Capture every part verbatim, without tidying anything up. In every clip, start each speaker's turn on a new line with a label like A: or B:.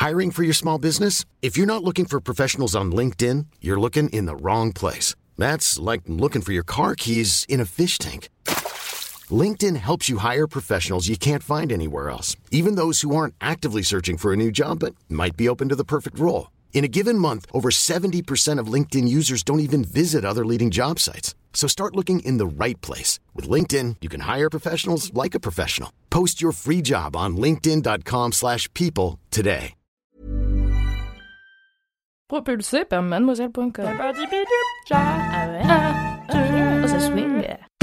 A: Hiring for your small business? If you're not looking for professionals on LinkedIn, you're looking in the wrong place. That's like looking for your car keys in a fish tank. LinkedIn helps you hire professionals you can't find anywhere else, even those who aren't actively searching for a new job but might be open to the perfect role. In a given month, over seventy percent of LinkedIn users don't even visit other leading job sites. So start looking in the right place. With LinkedIn, you can hire professionals like a professional. Post your free job on linkedin.com slash people today.
B: Propulsé par mademoiselle point com. Ah ouais, ah, oh, ça swing.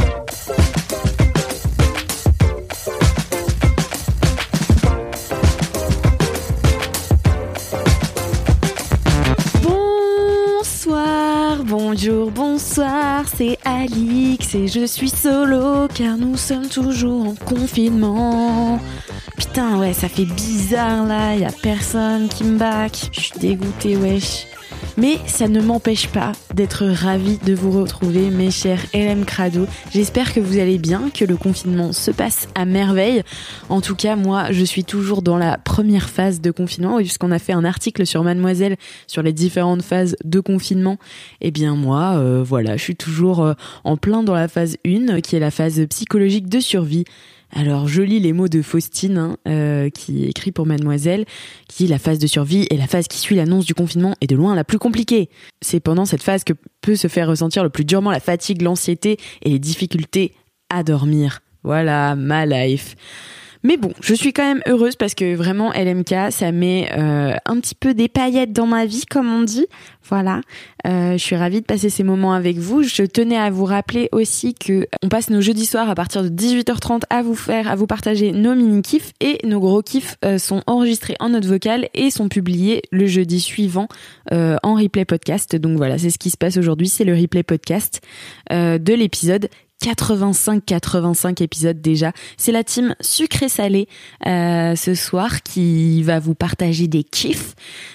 C: Bonsoir, bonjour, bonsoir, c'est Alix et je suis solo car nous sommes toujours en confinement. Putain, ouais, ça fait bizarre là, y a personne qui me back, je suis dégoûtée, wesh. Mais ça ne m'empêche pas d'être ravie de vous retrouver, mes chers L M Crado. J'espère que vous allez bien, que le confinement se passe à merveille. En tout cas, moi, je suis toujours dans la première phase de confinement, puisqu'on a fait un article sur Mademoiselle sur les différentes phases de confinement. Eh bien, moi, euh, voilà, je suis toujours euh, en plein dans la phase un, qui est la phase psychologique de survie. Alors, je lis les mots de Faustine, hein, euh, qui écrit pour Mademoiselle, qui dit « La phase de survie est la phase qui suit l'annonce du confinement et de loin la plus compliquée. C'est pendant cette phase que peut se faire ressentir le plus durement la fatigue, l'anxiété et les difficultés à dormir. » Voilà, ma life. Mais bon, je suis quand même heureuse parce que vraiment L M K, ça met euh, un petit peu des paillettes dans ma vie, comme on dit. Voilà, euh, je suis ravie de passer ces moments avec vous. Je tenais à vous rappeler aussi que on passe nos jeudis soirs à partir de dix-huit heures trente à vous faire, à vous partager nos mini-kifs et nos gros kifs euh, sont enregistrés en note vocale et sont publiés le jeudi suivant euh, en replay podcast. Donc voilà, c'est ce qui se passe aujourd'hui, c'est le replay podcast euh, de l'épisode quatre-vingt-cinq quatre-vingt-cinq épisodes déjà. C'est la team sucré-salé euh, ce soir qui va vous partager des kiffs.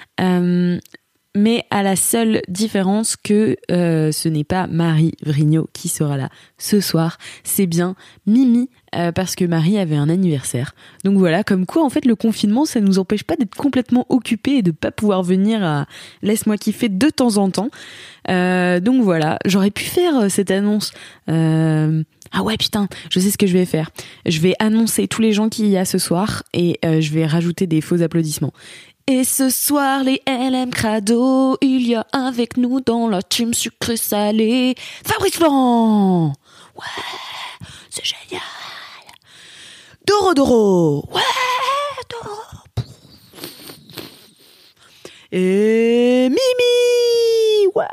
C: Euh, mais à la seule différence que euh, ce n'est pas Marie Vrigno qui sera là ce soir, c'est bien Mimi, euh, parce que Marie avait un anniversaire. Donc voilà, comme quoi en fait le confinement ça nous empêche pas d'être complètement occupés et de pas pouvoir venir à Laisse-moi kiffer de temps en temps. Euh, donc voilà, j'aurais pu faire cette annonce. Euh... Ah ouais putain, je sais ce que je vais faire. Je vais annoncer tous les gens qu'il y a ce soir et euh, je vais rajouter des faux applaudissements. Et ce soir, les L M Crado, il y a avec nous dans la team sucré-salé Fabrice Florent. Ouais, c'est génial. Doro Doro. Ouais, Doro. Et Mimi. Ouais,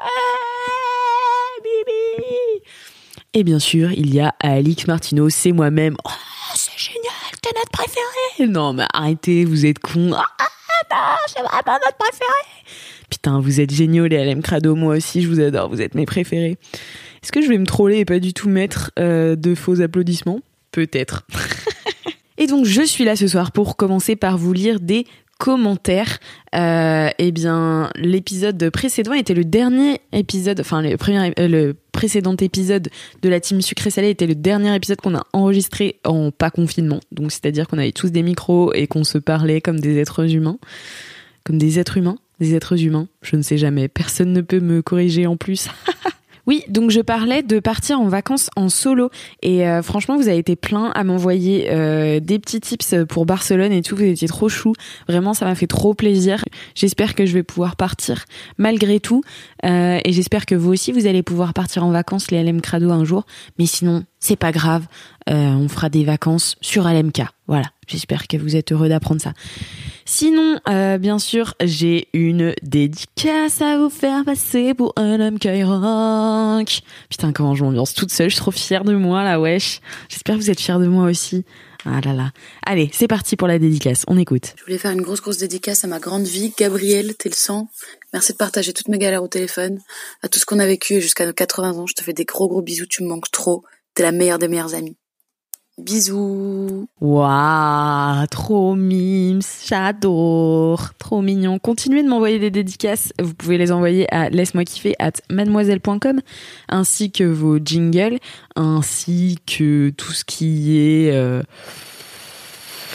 C: Mimi. Et bien sûr, il y a Alix Martineau, c'est moi-même. Oh, c'est génial, t'es notre préféré. Non, mais arrêtez, vous êtes cons. Ah, non, c'est vraiment notre préféré. Putain, vous êtes géniaux, les L M Crado. Moi aussi, je vous adore. Vous êtes mes préférés. Est-ce que je vais me troller et pas du tout mettre euh, de faux applaudissements ? Peut-être. Et donc, je suis là ce soir pour commencer par vous lire des commentaires. Euh, eh bien, l'épisode précédent était le dernier épisode, enfin le premier, euh, le précédent épisode de la team sucré-salé était le dernier épisode qu'on a enregistré en pas confinement. Donc, c'est-à-dire qu'on avait tous des micros et qu'on se parlait comme des êtres humains, comme des êtres humains, des êtres humains. Je ne sais jamais. Personne ne peut me corriger en plus. Oui, donc je parlais de partir en vacances en solo et euh, franchement vous avez été plein à m'envoyer euh, des petits tips pour Barcelone et tout, vous étiez trop chou, vraiment ça m'a fait trop plaisir. J'espère que je vais pouvoir partir malgré tout euh, et j'espère que vous aussi vous allez pouvoir partir en vacances les L M Crado un jour, mais sinon c'est pas grave, euh, on fera des vacances sur L M K, voilà, j'espère que vous êtes heureux d'apprendre ça. Sinon, euh, bien sûr, j'ai une dédicace à vous faire passer pour L M K Rock. Putain, comment je m'ambiance toute seule, je suis trop fière de moi, là, wesh. J'espère que vous êtes fiers de moi aussi. Ah là là. Allez, c'est parti pour la dédicace, on écoute.
D: Je voulais faire une grosse, grosse dédicace à ma grande vie, Gabrielle, t'es le sang. Merci de partager toutes mes galères au téléphone, à tout ce qu'on a vécu jusqu'à nos quatre-vingts ans. Je te fais des gros, gros bisous, tu me manques trop. T'es la meilleure des meilleures amies. Bisous.
C: Waouh, trop mimes, j'adore, trop mignon. Continuez de m'envoyer des dédicaces, vous pouvez les envoyer à laisse-moi kiffer at mademoiselle point com, ainsi que vos jingles, ainsi que tout ce qui est... Euh...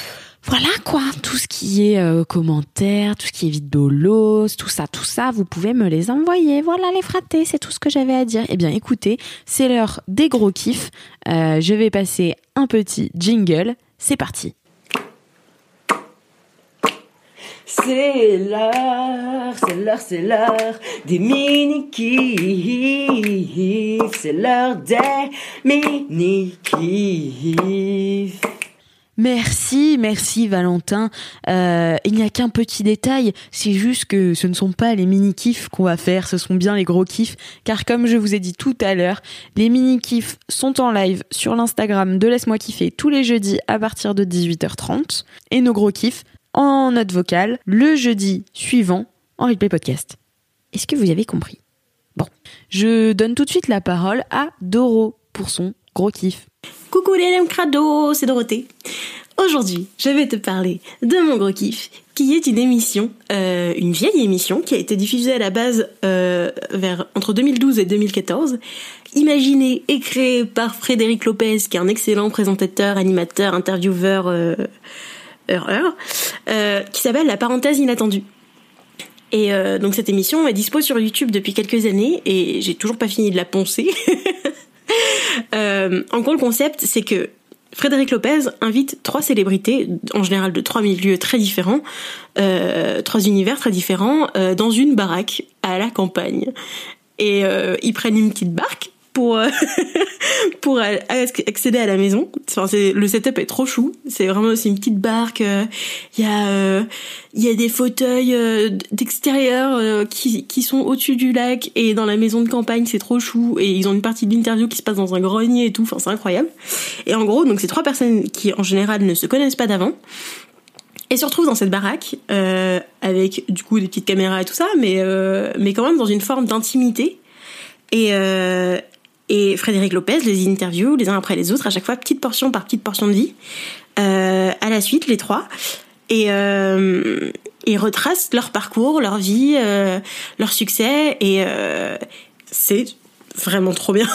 C: Voilà quoi, tout ce qui est euh, commentaires, tout ce qui est vidéos, tout ça, tout ça, vous pouvez me les envoyer. Voilà les fratés, c'est tout ce que j'avais à dire. Eh bien écoutez, c'est l'heure des gros kiffs. Euh, je vais passer un petit jingle. C'est parti.
E: C'est l'heure, c'est l'heure, c'est l'heure des mini-kiffs. C'est l'heure des mini-kiffs.
C: Merci, merci Valentin. Euh, il n'y a qu'un petit détail, c'est juste que ce ne sont pas les mini-kiffs qu'on va faire, ce sont bien les gros kiffs, car comme je vous ai dit tout à l'heure, les mini-kiffs sont en live sur l'Instagram de Laisse-moi kiffer tous les jeudis à partir de dix-huit heures trente, et nos gros kiffs en note vocale le jeudi suivant en replay podcast. Est-ce que vous avez compris ? Bon, je donne tout de suite la parole à Doro pour son gros kiff.
E: Coucou les lèmes crado, c'est Dorothée. Aujourd'hui, je vais te parler de mon gros kiff, qui est une émission, euh, une vieille émission qui a été diffusée à la base euh, vers entre deux mille douze et deux mille quatorze, imaginée et créée par Frédéric Lopez, qui est un excellent présentateur, animateur, intervieweur, euh, heure, heure, euh, qui s'appelle La Parenthèse Inattendue. Et euh, donc cette émission est dispo sur YouTube depuis quelques années et j'ai toujours pas fini de la poncer. euh, en gros, le concept, c'est que Frédéric Lopez invite trois célébrités, en général de trois milieux très différents, euh, trois univers très différents, euh, dans une baraque à la campagne. Et euh, ils prennent une petite barque pour euh, pour accéder à la maison. Enfin, c'est, le setup est trop chou. C'est vraiment c'est une petite barque. Il euh, y a euh, il y a des fauteuils euh, d'extérieur euh, qui qui sont au-dessus du lac et dans la maison de campagne, c'est trop chou. Et ils ont une partie de l'interview qui se passe dans un grenier et tout. Enfin, c'est incroyable. Et en gros, donc c'est trois personnes qui en général ne se connaissent pas d'avant. Et se retrouvent dans cette baraque euh, avec du coup des petites caméras et tout ça, mais euh, mais quand même dans une forme d'intimité. Et euh, et Frédéric Lopez les interviews les uns après les autres, à chaque fois petite portion par petite portion de vie, euh, à la suite les trois, et euh, et retracent leur parcours, leur vie, euh, leur succès, et euh, c'est vraiment trop bien.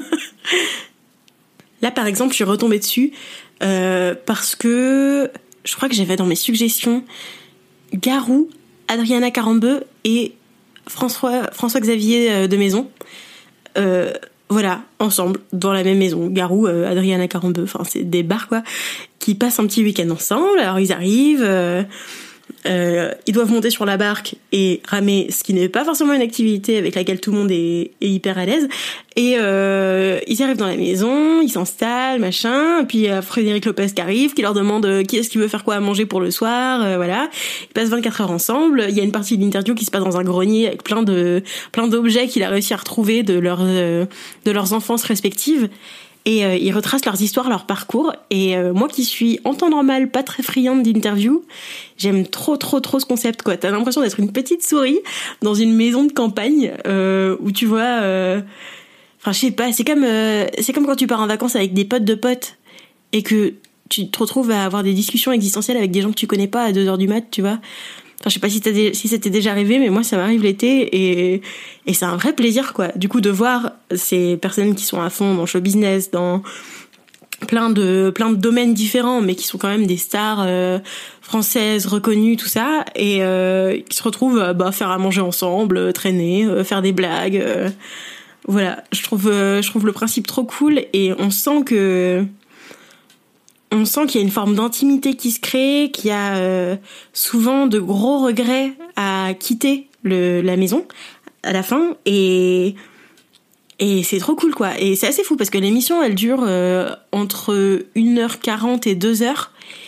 E: Là par exemple, je suis retombée dessus euh, parce que je crois que j'avais dans mes suggestions Garou, Adriana Carambeu et François François Xavier de Maison. Euh, voilà, ensemble, dans la même maison. Garou, euh, Adriana Carambeu, enfin c'est des bars quoi, qui passent un petit week-end ensemble. Alors ils arrivent, euh, euh, ils doivent monter sur la barque et ramer, ce qui n'est pas forcément une activité avec laquelle tout le monde est, est hyper à l'aise. Et euh, ils arrivent dans la maison, ils s'installent, machin. Et puis il y a Frédéric Lopez qui arrive, qui leur demande euh, qui est-ce qui veut faire quoi à manger pour le soir. Euh, voilà, ils passent vingt-quatre heures ensemble. Il y a une partie de l'interview qui se passe dans un grenier avec plein de plein d'objets qu'il a réussi à retrouver de leurs euh, de leurs enfances respectives. Et euh, ils retracent leurs histoires, leurs parcours. Et euh, moi qui suis en temps normal pas très friande d'interview, j'aime trop trop trop ce concept quoi. T'as l'impression d'être une petite souris dans une maison de campagne euh, où tu vois. Euh, Enfin, je sais pas, c'est comme euh, c'est comme quand tu pars en vacances avec des potes de potes et que tu te retrouves à avoir des discussions existentielles avec des gens que tu connais pas à deux heures du mat, tu vois. Enfin, je sais pas si, t'as des, si c'était déjà arrivé, mais moi, ça m'arrive l'été et, et c'est un vrai plaisir, quoi. Du coup, de voir ces personnes qui sont à fond dans le show business, dans plein de, plein de domaines différents, mais qui sont quand même des stars euh, françaises, reconnues, tout ça, et euh, qui se retrouvent à bah, faire à manger ensemble, traîner, euh, faire des blagues... Euh, Voilà, je trouve, euh, je trouve le principe trop cool et on sent que, on sent qu'il y a une forme d'intimité qui se crée, qu'il y a euh, souvent de gros regrets à quitter le, la maison à la fin et et c'est trop cool quoi. Et c'est assez fou parce que l'émission elle dure euh, entre une heure quarante et deux heures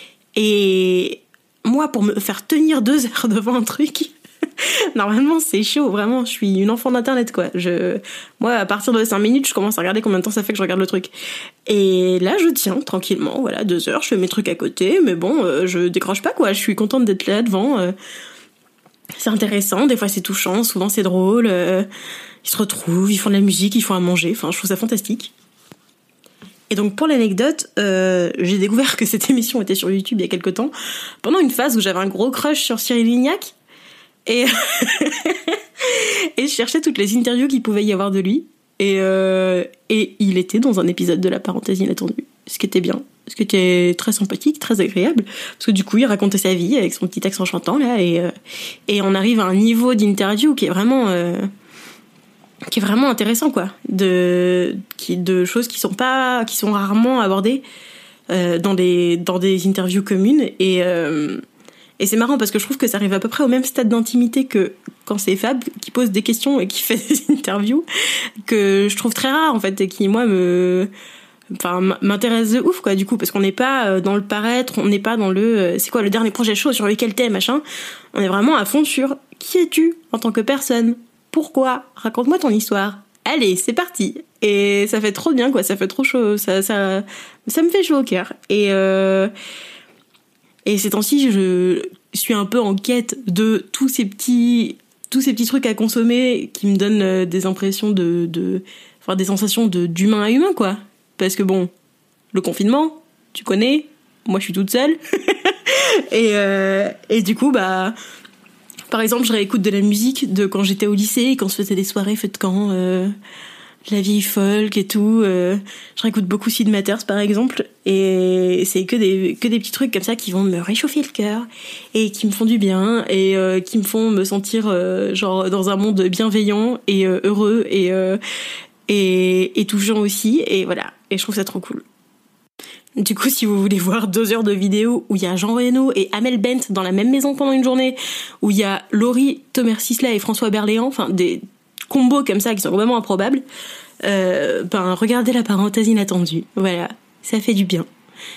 E: et moi pour me faire tenir deux heures devant un truc. Normalement, c'est chaud, vraiment, je suis une enfant d'internet, quoi. Je, moi, à partir de cinq minutes, je commence à regarder combien de temps ça fait que je regarde le truc. Et là, je tiens, tranquillement, voilà, deux heures, je fais mes trucs à côté, mais bon, euh, je décroche pas, quoi. Je suis contente d'être là devant. Euh, c'est intéressant, des fois c'est touchant, souvent c'est drôle. Euh, ils se retrouvent, ils font de la musique, ils font à manger, enfin, je trouve ça fantastique. Et donc, pour l'anecdote, euh, j'ai découvert que cette émission était sur YouTube il y a quelque temps, pendant une phase où j'avais un gros crush sur Cyril Lignac. Et, et je cherchais toutes les interviews qu'il pouvait y avoir de lui. Et, euh, et il était dans un épisode de La Parenthèse Inattendue. Ce qui était bien. ce qui était très sympathique, très agréable, parce que du coup, il racontait sa vie avec son petit accent chantant, là, et, euh, et on arrive à un niveau d'interview qui est vraiment, euh, qui est vraiment intéressant, quoi, de, qui, de choses qui sont pas, qui sont rarement abordées, euh, dans des, dans des interviews communes, et, euh, et c'est marrant parce que je trouve que ça arrive à peu près au même stade d'intimité que quand c'est Fab qui pose des questions et qui fait des interviews, que je trouve très rare, en fait, et qui, moi, me, enfin, m'intéresse de ouf, quoi, du coup, parce qu'on n'est pas dans le paraître, on n'est pas dans le, c'est quoi le dernier projet chaud sur lequel t'es, machin. On est vraiment à fond sur qui es-tu en tant que personne? Pourquoi? Raconte-moi ton histoire. Allez, c'est parti. Et ça fait trop bien, quoi, ça fait trop chaud, ça, ça, ça me fait chaud au cœur. Et, euh, et ces temps-ci, je suis un peu en quête de tous ces petits, tous ces petits trucs à consommer qui me donnent des impressions de, de, enfin, des sensations de, d'humain à humain, quoi. Parce que bon, le confinement, tu connais, moi je suis toute seule. et, euh, et du coup, bah, par exemple, je réécoute de la musique de quand j'étais au lycée, quand on se faisait des soirées faites camp, euh, la vieille folk et tout. Euh, je réécoute beaucoup Sid Matters, par exemple. Et c'est que des, que des petits trucs comme ça qui vont me réchauffer le cœur et qui me font du bien et euh, qui me font me sentir euh, genre dans un monde bienveillant et euh, heureux et... Euh, Et, et touchant aussi, et voilà, et je trouve ça trop cool. Du coup, si vous voulez voir deux heures de vidéo où il y a Jean Reno et Amel Bent dans la même maison pendant une journée, où il y a Laurie Thomas-Sisla et François Berléand, enfin des combos comme ça qui sont vraiment improbables, euh, ben regardez La Parenthèse Inattendue, voilà, ça fait du bien.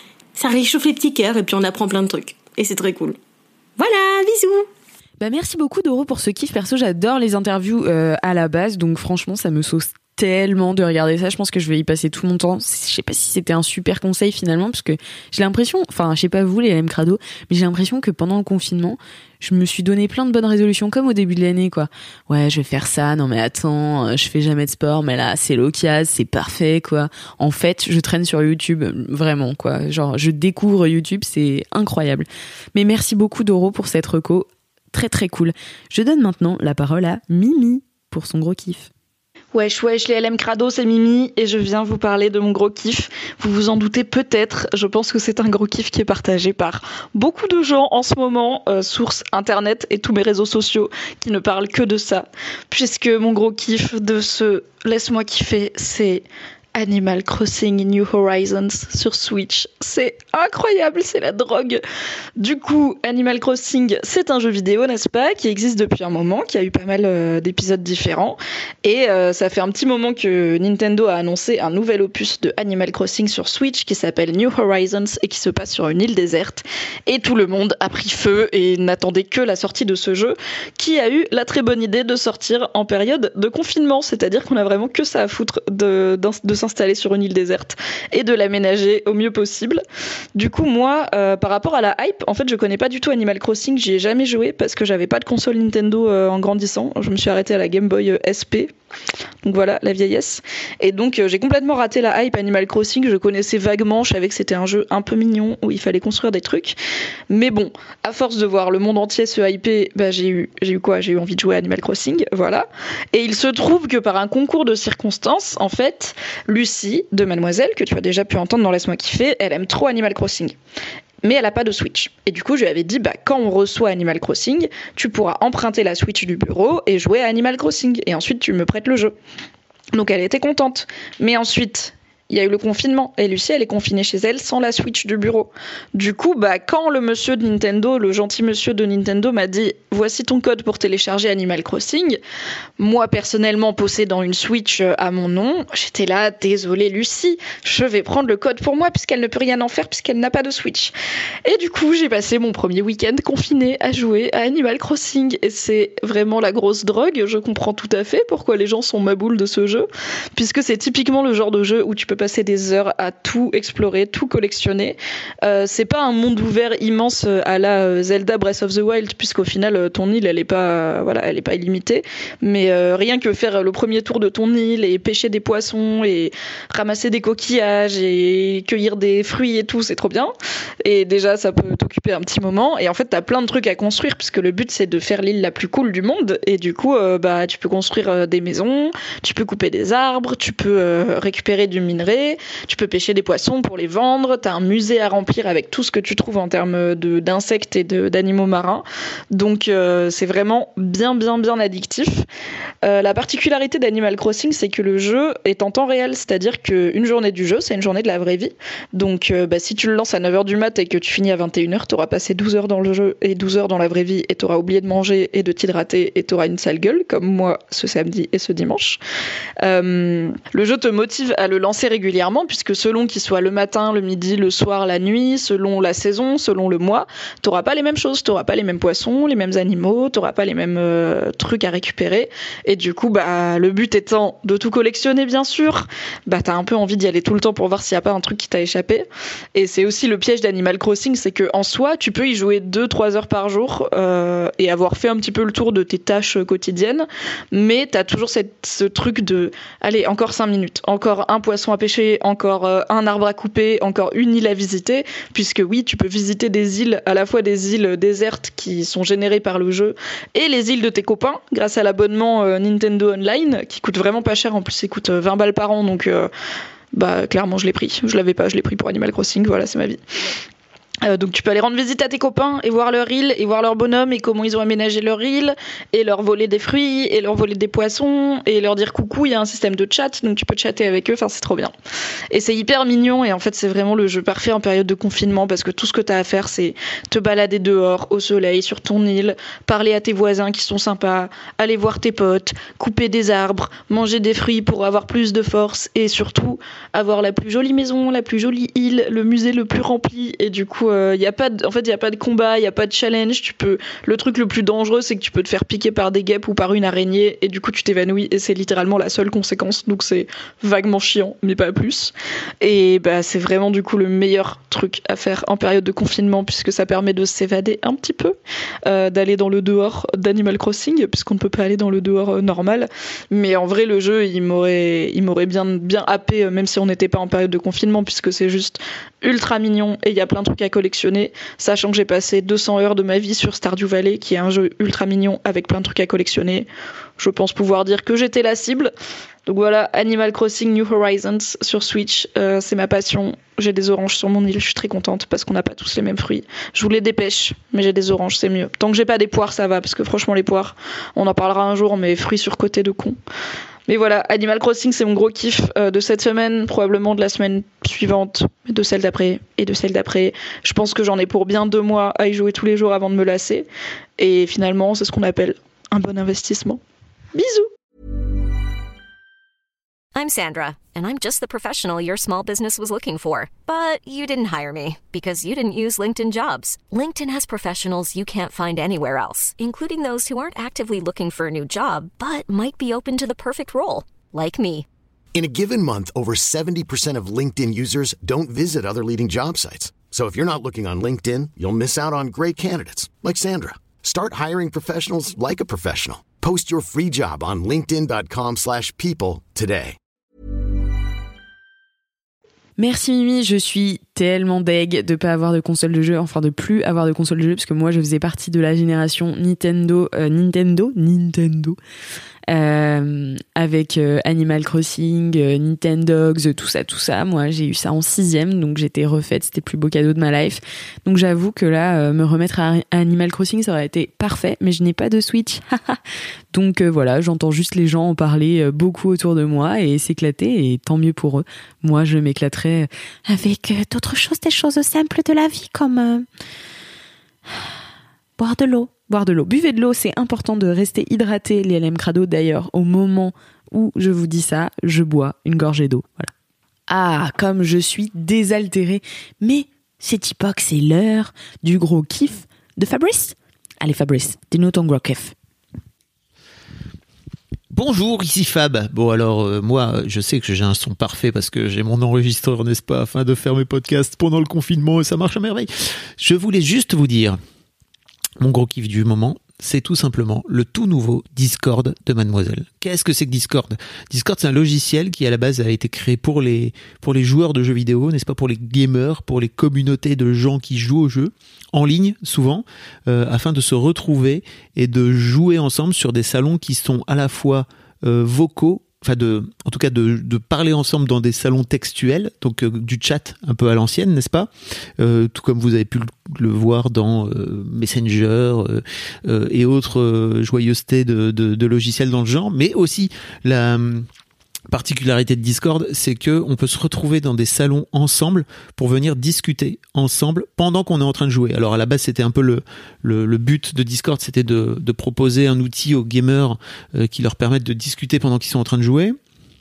E: Ça réchauffe les petits cœurs et puis on apprend plein de trucs, et c'est très cool. Voilà, bisous.
C: Bah merci beaucoup Doro pour ce kiff. Perso, j'adore les interviews euh, à la base, donc franchement ça me sauce tellement de regarder ça. Je pense que je vais y passer tout mon temps. Je sais pas si c'était un super conseil finalement, parce que j'ai l'impression, enfin je sais pas vous les L M Crado, mais j'ai l'impression que pendant le confinement je me suis donné plein de bonnes résolutions comme au début de l'année, quoi. Ouais, je vais faire ça, non mais attends, je fais jamais de sport, mais là c'est l'occasion, c'est parfait, quoi. En fait, je traîne sur YouTube, vraiment, quoi. Genre je découvre YouTube, c'est incroyable. Mais merci beaucoup Doro pour cette reco, très très cool. Je donne maintenant la parole à Mimi pour son gros kiff.
F: Wesh wesh les L M Crado, c'est Mimi et je viens vous parler de mon gros kiff. Vous vous en doutez peut-être, je pense que c'est un gros kiff qui est partagé par beaucoup de gens en ce moment, euh, source internet et tous mes réseaux sociaux qui ne parlent que de ça. Puisque mon gros kiff de ce Laisse-moi kiffer, c'est Animal Crossing New Horizons sur Switch. C'est incroyable, c'est la drogue. Du coup, Animal Crossing, c'est un jeu vidéo, n'est-ce pas, qui existe depuis un moment, qui a eu pas mal euh, d'épisodes différents. Et euh, ça fait un petit moment que Nintendo a annoncé un nouvel opus de Animal Crossing sur Switch qui s'appelle New Horizons et qui se passe sur une île déserte. Et tout le monde a pris feu et n'attendait que la sortie de ce jeu, qui a eu la très bonne idée de sortir en période de confinement. C'est-à-dire qu'on a vraiment que ça à foutre de, de, de s'installer sur une île déserte et de l'aménager au mieux possible. Du coup, moi, euh, par rapport à la hype, en fait, je connais pas du tout Animal Crossing, j'y ai jamais joué parce que j'avais pas de console Nintendo euh, en grandissant. Je me suis arrêtée à la Game Boy S P. Donc voilà, la vieillesse. Et donc, euh, j'ai complètement raté la hype Animal Crossing. Je connaissais vaguement, je savais que c'était un jeu un peu mignon où il fallait construire des trucs. Mais bon, à force de voir le monde entier se hyper, bah, j'ai eu, j'ai eu quoi ? J'ai eu envie de jouer à Animal Crossing, voilà. Et il se trouve que par un concours de circonstances, en fait, Lucie, de Mademoiselle, que tu as déjà pu entendre dans Laisse-moi kiffer, elle aime trop Animal Crossing. Mais elle a pas de Switch. Et du coup, je lui avais dit, bah, quand on reçoit Animal Crossing, tu pourras emprunter la Switch du bureau et jouer à Animal Crossing. Et ensuite, tu me prêtes le jeu. Donc, elle était contente. Mais ensuite, il y a eu le confinement. Et Lucie, elle est confinée chez elle sans la Switch du bureau. Du coup, bah, quand le monsieur de Nintendo, le gentil monsieur de Nintendo m'a dit, voici ton code pour télécharger Animal Crossing, moi, personnellement, possédant une Switch à mon nom, j'étais là, désolée Lucie, je vais prendre le code pour moi puisqu'elle ne peut rien en faire puisqu'elle n'a pas de Switch. Et du coup, j'ai passé mon premier week-end confiné à jouer à Animal Crossing. Et c'est vraiment la grosse drogue. Je comprends tout à fait pourquoi les gens sont maboules de ce jeu, puisque c'est typiquement le genre de jeu où tu peux passer des heures à tout explorer, tout collectionner. Euh, c'est pas un monde ouvert immense à la Zelda Breath of the Wild, puisqu'au final ton île elle est pas, euh, voilà, elle est pas illimitée. Mais euh, rien que faire le premier tour de ton île et pêcher des poissons et ramasser des coquillages et cueillir des fruits et tout, c'est trop bien. Et déjà ça peut t'occuper un petit moment. Et en fait t'as plein de trucs à construire puisque le but c'est de faire l'île la plus cool du monde. Et du coup euh, bah tu peux construire euh, des maisons, tu peux couper des arbres, tu peux euh, récupérer du minerai préserver, tu peux pêcher des poissons pour les vendre, t'as un musée à remplir avec tout ce que tu trouves en termes de, d'insectes et de, d'animaux marins. Donc euh, c'est vraiment bien bien bien addictif. Euh, la particularité d'Animal Crossing, c'est que le jeu est en temps réel, c'est-à-dire qu'une journée du jeu, c'est une journée de la vraie vie. Donc euh, bah, si tu le lances à neuf heures du mat et que tu finis à vingt et une heures, t'auras passé douze heures dans le jeu et douze heures dans la vraie vie et t'auras oublié de manger et de t'hydrater et t'auras une sale gueule, comme moi ce samedi et ce dimanche. Euh, le jeu te motive à le lancer régulièrement, puisque selon qu'il soit le matin, le midi, le soir, la nuit, selon la saison, selon le mois, t'auras pas les mêmes choses, t'auras pas les mêmes poissons, les mêmes animaux, t'auras pas les mêmes euh, trucs à récupérer. Et du coup, bah, le but étant de tout collectionner, bien sûr, bah, t'as un peu envie d'y aller tout le temps pour voir s'il y a pas un truc qui t'a échappé. Et c'est aussi le piège d'Animal Crossing, c'est que en soi, tu peux y jouer deux trois heures par jour euh, et avoir fait un petit peu le tour de tes tâches quotidiennes, mais t'as toujours cette, ce truc de allez, encore cinq minutes, encore un poisson à pêcher, encore euh, un arbre à couper, encore une île à visiter, puisque oui, tu peux visiter des îles, à la fois des îles désertes qui sont générées par le jeu et les îles de tes copains grâce à l'abonnement euh, Nintendo Online qui coûte vraiment pas cher, en plus il coûte vingt balles par an, donc euh, bah clairement je l'ai pris, je l'avais pas, je l'ai pris pour Animal Crossing, voilà, c'est ma vie. Euh, donc tu peux aller rendre visite à tes copains et voir leur île et voir leur bonhomme et comment ils ont aménagé leur île et leur voler des fruits et leur voler des poissons et leur dire coucou. Il y a un système de chat, donc tu peux chatter avec eux, enfin c'est trop bien et c'est hyper mignon. Et en fait c'est vraiment le jeu parfait en période de confinement, parce que tout ce que t'as à faire c'est te balader dehors au soleil sur ton île, parler à tes voisins qui sont sympas, aller voir tes potes, couper des arbres, manger des fruits pour avoir plus de force et surtout avoir la plus jolie maison, la plus jolie île, le musée le plus rempli. Et du coup euh, y a pas de, en fait il y a pas de combat, il y a pas de challenge. Tu peux, le truc le plus dangereux c'est que tu peux te faire piquer par des guêpes ou par une araignée et du coup tu t'évanouis et c'est littéralement la seule conséquence, donc c'est vaguement chiant mais pas plus. Et bah c'est vraiment du coup le meilleur truc à faire en période de confinement, puisque ça permet de s'évader un petit peu, euh, d'aller dans le dehors d'Animal Crossing, puisqu'on ne peut pas aller dans le dehors euh, normal. Mais en vrai le jeu il m'aurait, il m'aurait bien, bien happé euh, même si on n'était pas en période de confinement, puisque c'est juste ultra mignon et il y a plein de trucs à collectionner, sachant que j'ai passé deux cents heures de ma vie sur Stardew Valley, qui est un jeu ultra mignon avec plein de trucs à collectionner. Je pense pouvoir dire que j'étais la cible. Donc voilà, Animal Crossing New Horizons sur Switch, euh, c'est ma passion. J'ai des oranges sur mon île, je suis très contente parce qu'on n'a pas tous les mêmes fruits. Je voulais des pêches, mais j'ai des oranges, c'est mieux. Tant que j'ai pas des poires, ça va, parce que franchement les poires, on en parlera un jour, mais fruits surcotés de con. Mais voilà, Animal Crossing, c'est mon gros kiff euh, de cette semaine, probablement de la semaine suivante, de celle d'après et de celle d'après. Je pense que j'en ai pour bien deux mois à y jouer tous les jours avant de me lasser. Et finalement, c'est ce qu'on appelle un bon investissement. Bisous!
G: I'm Sandra, and I'm just the professional your small business was looking for. But you didn't hire me because you didn't use LinkedIn Jobs. LinkedIn has professionals you can't find anywhere else, including those who aren't actively looking for a new job, but might be open to the perfect role, like me.
A: In a given month, over seventy percent of LinkedIn users don't visit other leading job sites. So if you're not looking on LinkedIn, you'll miss out on great candidates like Sandra. Start hiring professionals like a professional. Post your free job on linkedin dot com slash people today.
C: Merci Mimi, je suis tellement deg de pas avoir de console de jeu, enfin de plus avoir de console de jeu, parce que moi je faisais partie de la génération Nintendo, euh, Nintendo, Nintendo, euh, avec euh, Animal Crossing, euh, Nintendogs, tout ça, tout ça. Moi j'ai eu ça en sixième, donc j'étais refaite, c'était le plus beau cadeau de ma life. Donc j'avoue que là, euh, me remettre à Animal Crossing, ça aurait été parfait, mais je n'ai pas de Switch. Donc euh, voilà, j'entends juste les gens en parler euh, beaucoup autour de moi et s'éclater, et tant mieux pour eux. Moi je m'éclaterais avec euh, d'autres choses, des choses simples de la vie, comme euh, boire de l'eau. Boire de l'eau. Buvez de l'eau, c'est important de rester hydraté. Les L M Crado, d'ailleurs, au moment où je vous dis ça, je bois une gorgée d'eau. Voilà. Ah, comme je suis désaltérée. Mais c'est hypoque, c'est l'heure du gros kiff de Fabrice. Allez Fabrice, dis-nous ton gros kiff.
H: Bonjour, ici Fab. Bon alors euh, moi je sais que j'ai un son parfait parce que j'ai mon enregistreur, n'est-ce pas, afin de faire mes podcasts pendant le confinement et ça marche à merveille. Je voulais juste vous dire, mon gros kiff du moment, c'est tout simplement le tout nouveau Discord de Mademoiselle. Qu'est-ce que c'est que Discord ? Discord, c'est un logiciel qui à la base a été créé pour les pour les joueurs de jeux vidéo, n'est-ce pas, pour les gamers, pour les communautés de gens qui jouent aux jeux en ligne souvent, euh, afin de se retrouver et de jouer ensemble sur des salons qui sont à la fois euh, vocaux enfin de, en tout cas de, de parler ensemble dans des salons textuels, donc euh, du chat un peu à l'ancienne, n'est-ce pas, euh, tout comme vous avez pu le, le voir dans euh, Messenger euh, euh, et autres euh, joyeusetés de, de, de logiciels dans le genre, mais aussi la particularité de Discord, c'est que on peut se retrouver dans des salons ensemble pour venir discuter ensemble pendant qu'on est en train de jouer. Alors à la base, c'était un peu le le, le but de Discord, c'était de, de proposer un outil aux gamers euh, qui leur permette de discuter pendant qu'ils sont en train de jouer.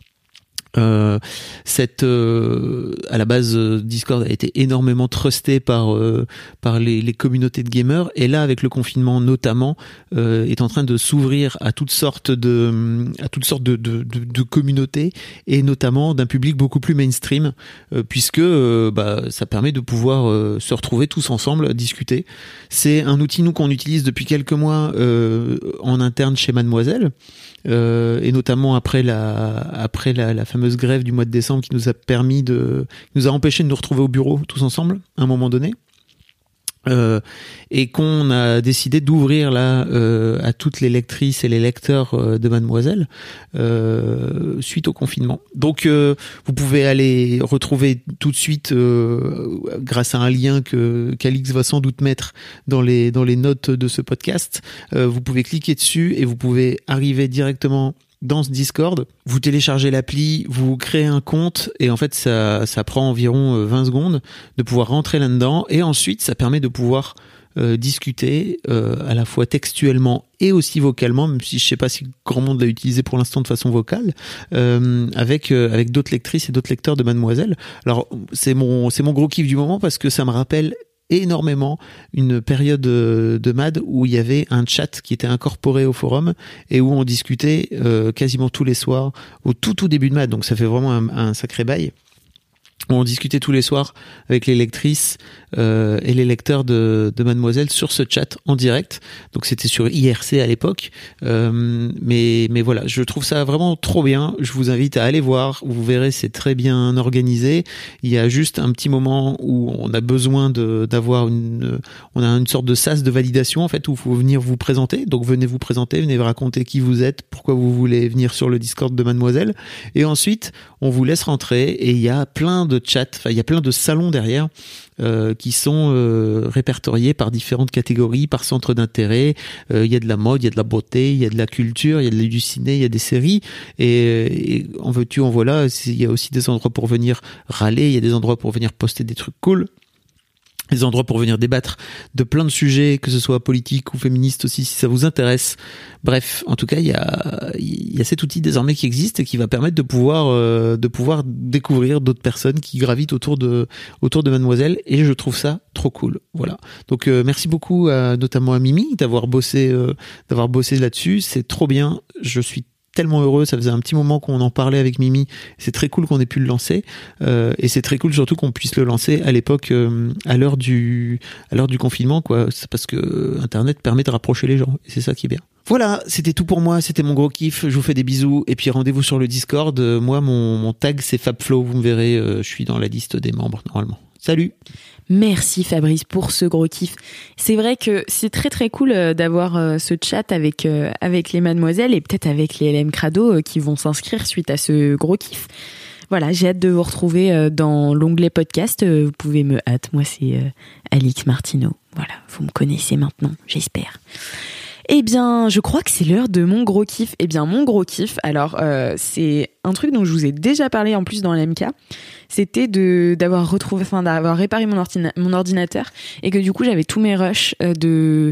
H: Euh, cette euh, à la base euh, Discord a été énormément trusté par euh, par les, les communautés de gamers, et là avec le confinement notamment euh, est en train de s'ouvrir à toutes sortes de à toutes sortes de, de, de, de communautés, et notamment d'un public beaucoup plus mainstream, euh, puisque euh, bah, ça permet de pouvoir euh, se retrouver tous ensemble, discuter. C'est un outil nous qu'on utilise depuis quelques mois euh, en interne chez Mademoiselle. Euh, et notamment après la après la, la fameuse grève du mois de décembre qui nous a permis de qui nous a empêché de nous retrouver au bureau tous ensemble à un moment donné. Euh, et qu'on a décidé d'ouvrir là euh, à toutes les lectrices et les lecteurs euh, de Mademoiselle euh, suite au confinement. Donc euh, vous pouvez aller retrouver tout de suite euh, grâce à un lien que qu'Alix va sans doute mettre dans les dans les notes de ce podcast. Euh, vous pouvez cliquer dessus et vous pouvez arriver directement dans ce Discord. Vous téléchargez l'appli, vous créez un compte, et en fait ça ça prend environ vingt secondes de pouvoir rentrer là-dedans, et ensuite ça permet de pouvoir euh, discuter euh, à la fois textuellement et aussi vocalement, même si je sais pas si grand monde l'a utilisé pour l'instant de façon vocale, euh, avec euh, avec d'autres lectrices et d'autres lecteurs de Mademoiselle. Alors c'est mon c'est mon gros kiff du moment, parce que ça me rappelle énormément une période de Mad où il y avait un chat qui était incorporé au forum et où on discutait euh, quasiment tous les soirs au tout tout début de Mad, donc ça fait vraiment un, un sacré bail. On discutait tous les soirs avec les lectrices euh, et les lecteurs de, de Mademoiselle sur ce chat en direct. Donc c'était sur I R C à l'époque, euh, mais mais voilà, je trouve ça vraiment trop bien. Je vous invite à aller voir. Vous verrez, c'est très bien organisé. Il y a juste un petit moment où on a besoin de d'avoir une, on a une sorte de sas de validation en fait, où il faut venir vous présenter. Donc venez vous présenter, venez raconter qui vous êtes, pourquoi vous voulez venir sur le Discord de Mademoiselle, et ensuite on vous laisse rentrer, et il y a plein de chat, enfin il y a plein de salons derrière euh, qui sont euh, répertoriés par différentes catégories, par centre d'intérêt. Euh, il y a de la mode, il y a de la beauté, il y a de la culture, il y a de du ciné, il y a des séries, et, et en veux-tu en voilà, il y a aussi des endroits pour venir râler, il y a des endroits pour venir poster des trucs cool, des endroits pour venir débattre de plein de sujets, que ce soit politique ou féministe aussi, si ça vous intéresse. Bref, en tout cas, il y a, il y a cet outil désormais qui existe et qui va permettre de pouvoir, euh, de pouvoir découvrir d'autres personnes qui gravitent autour de, autour de Mademoiselle, et je trouve ça trop cool. Voilà. Donc, euh, merci beaucoup à, notamment à Mimi d'avoir bossé, euh, d'avoir bossé là-dessus. C'est trop bien. Je suis tellement heureux, ça faisait un petit moment qu'on en parlait avec Mimi, c'est très cool qu'on ait pu le lancer, euh, et c'est très cool surtout qu'on puisse le lancer à l'époque, euh, à l'heure du à l'heure du confinement, quoi. C'est parce que Internet permet de rapprocher les gens, et c'est ça qui est bien. Voilà, c'était tout pour moi, c'était mon gros kiff. Je vous fais des bisous, et puis rendez-vous sur le Discord. Euh, moi, mon, mon tag c'est FabFlow, vous me verrez, euh, je suis dans la liste des membres normalement. Salut.
C: Merci Fabrice pour ce gros kiff. C'est vrai que c'est très très cool d'avoir ce chat avec avec les mademoiselles, et peut-être avec les L M Crado qui vont s'inscrire suite à ce gros kiff. Voilà, j'ai hâte de vous retrouver dans l'onglet podcast. Vous pouvez me hâte. Moi, c'est Alix Martineau. Voilà, vous me connaissez maintenant, j'espère. Eh bien, je crois que c'est l'heure de mon gros kiff. Eh bien, mon gros kiff, alors, euh, c'est un truc dont je vous ai déjà parlé en plus dans l'M K. C'était de, d'avoir retrouvé, enfin, d'avoir réparé mon, ordina- mon ordinateur, et que du coup, j'avais tous mes rushs de,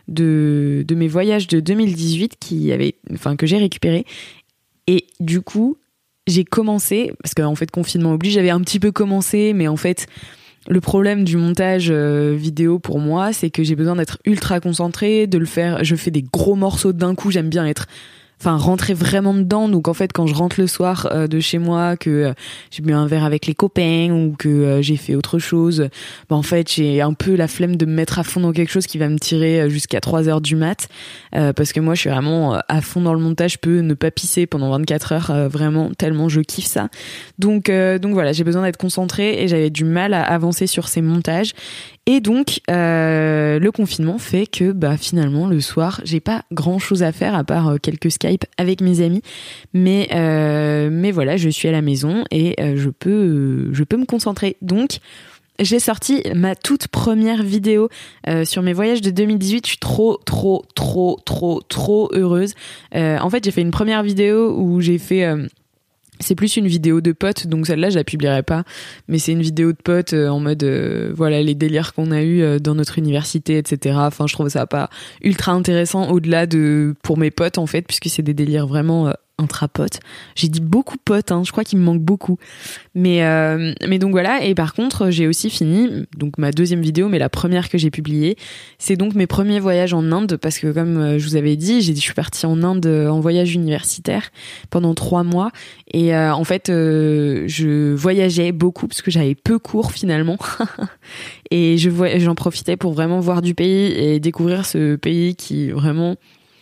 C: de, de mes voyages de deux mille dix-huit qui avaient, enfin, que j'ai récupérés. Et du coup, j'ai commencé, parce qu'en fait, confinement oblige, j'avais un petit peu commencé, mais en fait, le problème du montage euh, vidéo pour moi, c'est que j'ai besoin d'être ultra concentrée, de le faire, je fais des gros morceaux d'un coup, j'aime bien être, enfin, rentrer vraiment dedans. Donc en fait, quand je rentre le soir euh, de chez moi, que euh, j'ai bu un verre avec les copains, ou que euh, j'ai fait autre chose, bah en fait, j'ai un peu la flemme de me mettre à fond dans quelque chose qui va me tirer jusqu'à trois heures du mat, euh, parce que moi, je suis vraiment à fond dans le montage, je peux ne pas pisser pendant vingt-quatre heures, euh, vraiment, tellement je kiffe ça. Donc, euh, donc voilà, j'ai besoin d'être concentrée, et j'avais du mal à avancer sur ces montages. Et donc, euh, le confinement fait que bah, finalement, le soir, j'ai pas grand-chose à faire à part euh, quelques Skype avec mes amis. Mais, euh, mais voilà, je suis à la maison et euh, je peux, euh, je peux me concentrer. Donc, j'ai sorti ma toute première vidéo euh, sur mes voyages de deux mille dix-huit. Je suis trop, trop, trop, trop, trop heureuse. Euh, en fait, j'ai fait une première vidéo où j'ai fait... Euh, c'est plus une vidéo de potes, donc celle-là, je la publierai pas. Mais c'est une vidéo de potes euh, en mode, euh, voilà, les délires qu'on a eu euh, dans notre université, et cetera. Enfin, je trouve ça pas ultra intéressant au-delà de... pour mes potes, en fait, puisque c'est des délires vraiment... Euh, intra-potes. J'ai dit beaucoup potes, hein, je crois qu'il me manque beaucoup. Mais, euh, mais donc voilà, et par contre, j'ai aussi fini, donc ma deuxième vidéo, mais la première que j'ai publiée, c'est donc mes premiers voyages en Inde, parce que comme je vous avais dit, j'ai dit je suis partie en Inde en voyage universitaire pendant trois mois, et euh, en fait, euh, je voyageais beaucoup, parce que j'avais peu cours finalement, et je voy- j'en profitais pour vraiment voir du pays, et découvrir ce pays qui vraiment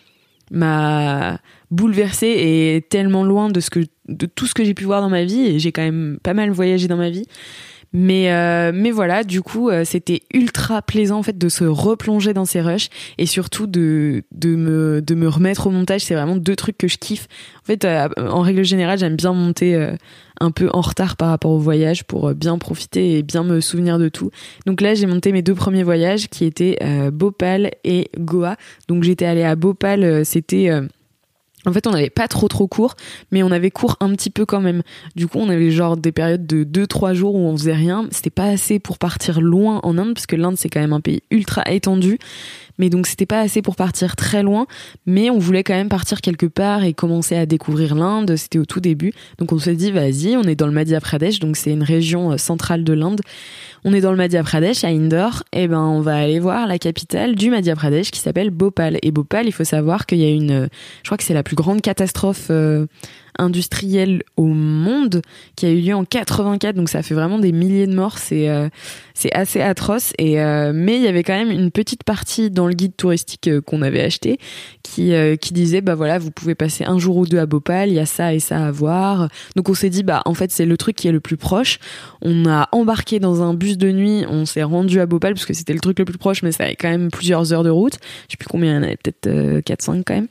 C: m'a bouleversée et est tellement loin de ce que de tout ce que j'ai pu voir dans ma vie, et j'ai quand même pas mal voyagé dans ma vie, mais euh, mais voilà, du coup euh, c'était ultra plaisant en fait de se replonger dans ces rushs, et surtout de de me de me remettre au montage. C'est vraiment deux trucs que je kiffe en fait. Euh, en règle générale, j'aime bien monter euh, un peu en retard par rapport au voyage pour bien profiter et bien me souvenir de tout. Donc là, j'ai monté mes deux premiers voyages qui étaient euh, Bhopal et Goa. Donc j'étais allée à Bhopal, euh, c'était euh, en fait, on n'avait pas trop trop cours, mais on avait cours un petit peu quand même. Du coup, on avait genre des périodes de deux trois jours où on faisait rien. C'était pas assez pour partir loin en Inde, parce que l'Inde, c'est quand même un pays ultra étendu. Mais donc, c'était pas assez pour partir très loin. Mais on voulait quand même partir quelque part et commencer à découvrir l'Inde. C'était au tout début. Donc, on s'est dit, vas-y, on est dans le Madhya Pradesh. Donc, c'est une région centrale de l'Inde. On est dans le Madhya Pradesh, à Indore. Et ben, on va aller voir la capitale du Madhya Pradesh qui s'appelle Bhopal. Et Bhopal, il faut savoir qu'il y a une, je crois que c'est la plus grande catastrophe euh, industrielle au monde qui a eu lieu en quatre-vingt-quatre. Donc, ça fait vraiment des milliers de morts. C'est, euh, c'est assez atroce. Et, euh, mais il y avait quand même une petite partie dans le guide touristique euh, qu'on avait acheté qui, euh, qui disait, bah voilà, vous pouvez passer un jour ou deux à Bhopal. Il y a ça et ça à voir. Donc, on s'est dit, bah, en fait, c'est le truc qui est le plus proche. On a embarqué dans un bus de nuit, on s'est rendu à Bhopal parce que c'était le truc le plus proche, mais ça avait quand même plusieurs heures de route. Je sais plus combien il y en avait, peut-être euh, quatre cinq quand même.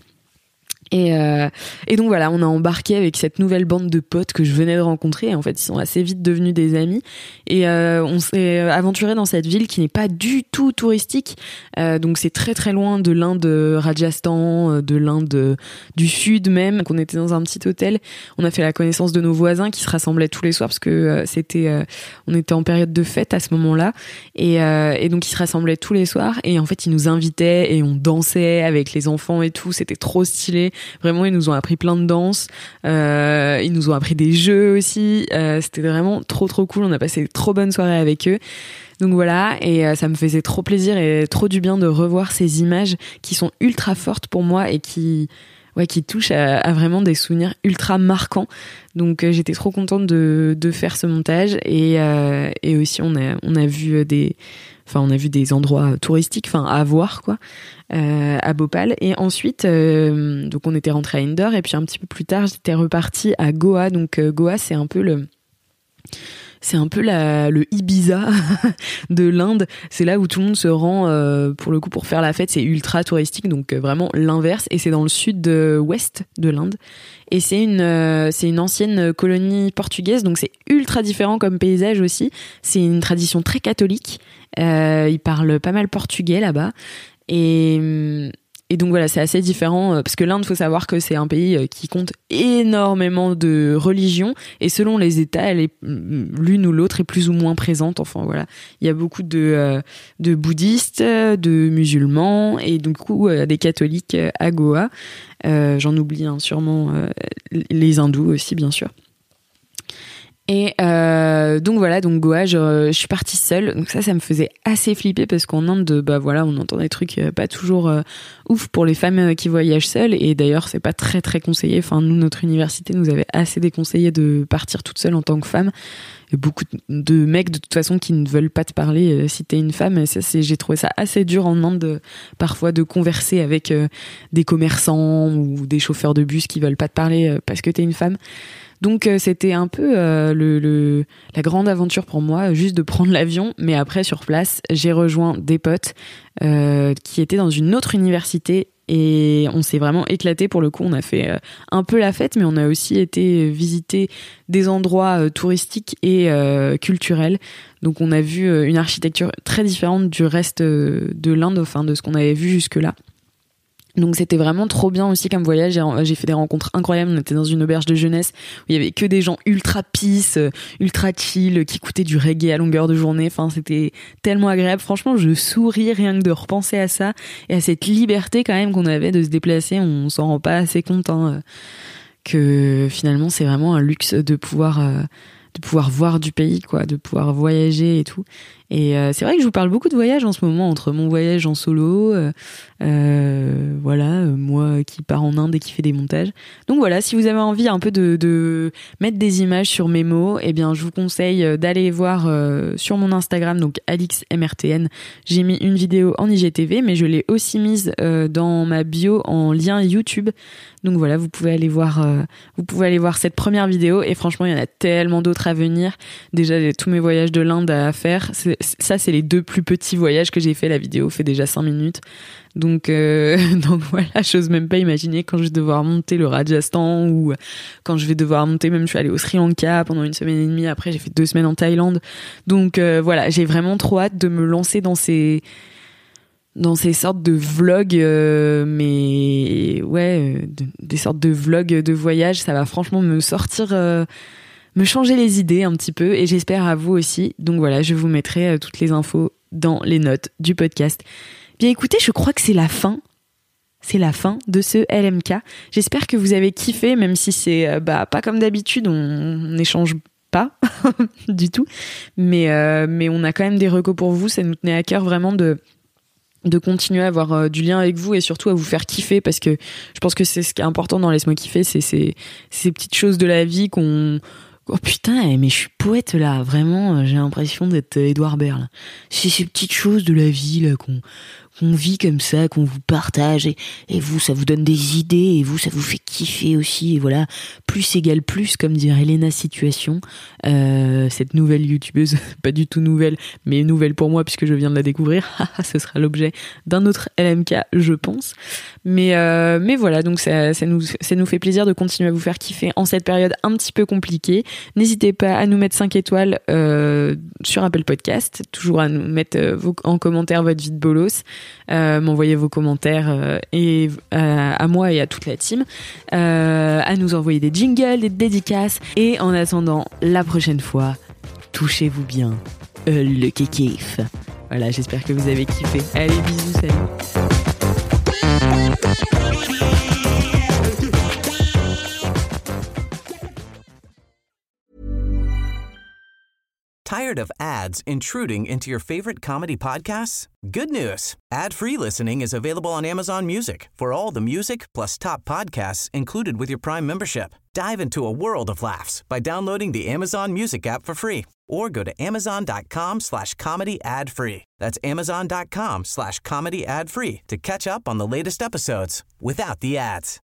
C: Et, euh, et donc voilà, on a embarqué avec cette nouvelle bande de potes que je venais de rencontrer. Et en fait, ils sont assez vite devenus des amis. Et euh, on s'est aventuré dans cette ville qui n'est pas du tout touristique. Euh, donc c'est très très loin de l'Inde, Rajasthan, de l'Inde du Sud même. Donc on était dans un petit hôtel. On a fait la connaissance de nos voisins qui se rassemblaient tous les soirs parce que euh, c'était, euh, on était en période de fête à ce moment-là. Et, euh, et donc ils se rassemblaient tous les soirs. Et en fait, ils nous invitaient et on dansait avec les enfants et tout. C'était trop stylé. Vraiment, ils nous ont appris plein de danses. Euh, ils nous ont appris des jeux aussi. Euh, c'était vraiment trop trop cool. On a passé de trop bonnes soirées avec eux. Donc voilà, et euh, ça me faisait trop plaisir et trop du bien de revoir ces images qui sont ultra fortes pour moi et qui, ouais, qui touchent à, à vraiment des souvenirs ultra marquants. Donc euh, j'étais trop contente de, de faire ce montage et, euh, et aussi on a, on a vu des, enfin on a vu des endroits touristiques, enfin à voir quoi. Euh, à Bhopal, et ensuite euh, donc on était rentré à Indore et puis un petit peu plus tard j'étais repartie à Goa. Donc euh, Goa c'est un peu le c'est un peu la, le Ibiza de l'Inde. C'est là où tout le monde se rend euh, pour le coup pour faire la fête. C'est ultra touristique, donc euh, vraiment l'inverse. Et c'est dans le sud-ouest de l'Inde. Et c'est une euh, c'est une ancienne colonie portugaise, donc c'est ultra différent comme paysage aussi. C'est une tradition très catholique. Euh, ils parlent pas mal portugais là-bas. Et, et donc voilà, c'est assez différent parce que l'Inde, faut savoir que c'est un pays qui compte énormément de religions et selon les États, elle est l'une ou l'autre est plus ou moins présente. Enfin voilà, il y a beaucoup de de bouddhistes, de musulmans et du coup des catholiques à Goa. Euh, j'en oublie hein, sûrement euh, les hindous aussi bien sûr. Et euh, donc voilà, donc Goa, je, je suis partie seule. Donc ça, ça me faisait assez flipper parce qu'en Inde, bah voilà, on entend des trucs euh, pas toujours euh, ouf pour les femmes euh, qui voyagent seules. Et d'ailleurs, c'est pas très très conseillé. Enfin, nous, notre université nous avait assez déconseillé de partir toute seule en tant que femme. y a beaucoup de mecs de toute façon qui ne veulent pas te parler euh, si t'es une femme. Et ça, c'est, j'ai trouvé ça assez dur en Inde de, parfois de converser avec euh, des commerçants ou des chauffeurs de bus qui veulent pas te parler euh, parce que t'es une femme. Donc euh, c'était un peu euh, le, le, la grande aventure pour moi, juste de prendre l'avion. Mais après, sur place, j'ai rejoint des potes euh, qui étaient dans une autre université et on s'est vraiment éclaté. Pour le coup, on a fait euh, un peu la fête, mais on a aussi été visiter des endroits euh, touristiques et euh, culturels. Donc on a vu euh, une architecture très différente du reste euh, de l'Inde, enfin de ce qu'on avait vu jusque-là. Donc c'était vraiment trop bien aussi comme voyage. J'ai, j'ai fait des rencontres incroyables. On était dans une auberge de jeunesse où il y avait que des gens ultra peace, ultra chill, qui écoutaient du reggae à longueur de journée. Enfin, c'était tellement agréable. Franchement, je souris rien que de repenser à ça et à cette liberté quand même qu'on avait de se déplacer. On s'en rend pas assez compte hein, que finalement c'est vraiment un luxe de pouvoir euh, de pouvoir voir du pays, quoi, de pouvoir voyager et tout. Et euh, c'est vrai que je vous parle beaucoup de voyage en ce moment, entre mon voyage en solo, euh, euh, voilà, euh, moi qui pars en Inde et qui fait des montages. Donc voilà, si vous avez envie un peu de, de mettre des images sur mes mots, eh bien je vous conseille d'aller voir euh, sur mon Instagram, donc AlixMRTN. J'ai mis une vidéo en I G T V, mais je l'ai aussi mise euh, dans ma bio en lien YouTube. Donc voilà, vous pouvez aller voir, euh, vous pouvez aller voir cette première vidéo. Et franchement, il y en a tellement d'autres à venir. Déjà, j'ai tous mes voyages de l'Inde à faire. C'est, ça, c'est les deux plus petits voyages que j'ai fait. La vidéo fait déjà cinq minutes. Donc, euh, donc voilà, j'ose même pas imaginer quand je vais devoir monter le Rajasthan ou quand je vais devoir monter, même je suis allée au Sri Lanka pendant une semaine et demie. Après, j'ai fait deux semaines en Thaïlande. Donc euh, voilà, j'ai vraiment trop hâte de me lancer dans ces dans ces sortes de vlogs, euh, mais ouais, de, des sortes de vlogs de voyage. Ça va franchement me sortir, euh, me changer les idées un petit peu, et j'espère à vous aussi. Donc voilà, je vous mettrai euh, toutes les infos dans les notes du podcast. Bien écoutez, je crois que c'est la fin. C'est la fin de ce L M K. J'espère que vous avez kiffé, même si c'est euh, bah pas comme d'habitude, on n'échange pas du tout. Mais euh, mais on a quand même des recos pour vous. Ça nous tenait à cœur vraiment de de continuer à avoir euh, du lien avec vous et surtout à vous faire kiffer, parce que je pense que c'est ce qui est important dans Laisse-moi kiffer, c'est ces, ces petites choses de la vie qu'on... Oh putain, mais je suis poète là, vraiment, j'ai l'impression d'être Édouard Baird. C'est ces petites choses de la vie là qu'on qu'on vit comme ça, qu'on vous partage, et, et vous, ça vous donne des idées, et vous, ça vous fait kiffer aussi, et voilà, plus égale plus, comme dirait Lena Situation, euh, cette nouvelle youtubeuse, pas du tout nouvelle, mais nouvelle pour moi puisque je viens de la découvrir. Ce sera l'objet d'un autre L M K, je pense. Mais euh, mais voilà, donc ça, ça nous ça nous fait plaisir de continuer à vous faire kiffer en cette période un petit peu compliquée. N'hésitez pas à nous mettre cinq étoiles euh, sur Apple Podcast, toujours à nous mettre euh, vos, en commentaire votre vie de bolos, euh, m'envoyer vos commentaires euh, et euh, à moi et à toute la team, euh, à nous envoyer des jingles, des dédicaces, et en attendant la prochaine fois, touchez-vous bien euh, le kiff. Voilà, j'espère que vous avez kiffé. Allez, bisous, salut.
I: Tired of ads intruding into your favorite comedy podcasts? Good news. Ad-free listening is available on Amazon Music for all the music plus top podcasts included with your Prime membership. Dive into a world of laughs by downloading the Amazon Music app for free or go to amazon.com slash comedy ad free. That's amazon.com slash comedy ad free to catch up on the latest episodes without the ads.